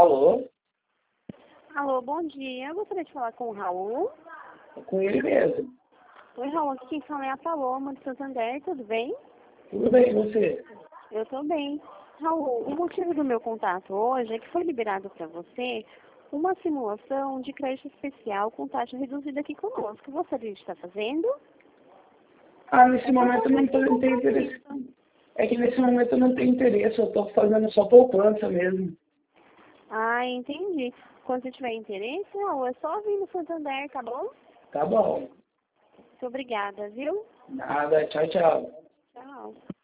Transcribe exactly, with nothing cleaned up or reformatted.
Alô? Alô, bom dia. Eu gostaria de falar com o Raul. É com ele mesmo. Oi, Raul. Aqui quem fala é a Paloma de Santander. Tudo bem? Tudo bem, e você? Eu tô bem. Raul, o motivo do meu contato hoje é que foi liberado para você uma simulação de crédito especial com taxa reduzida aqui conosco. Você gostaria de estar fazendo? Ah, nesse É para momento eu não você tô- ter não tenho interesse. compromisso. É que nesse momento eu não tenho interesse, eu tô fazendo só poupança mesmo. Ah, entendi. Quando você tiver interesse, Raul, é só vir no Santander, tá bom? Tá bom. Muito obrigada, viu? Nada, tchau, tchau. Tchau.